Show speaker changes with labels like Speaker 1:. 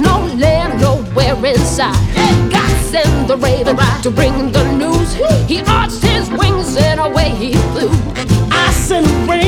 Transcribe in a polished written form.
Speaker 1: no land nowhere inside. God sent the raven to bring the news. He arched his wings and away he flew.
Speaker 2: I sent rain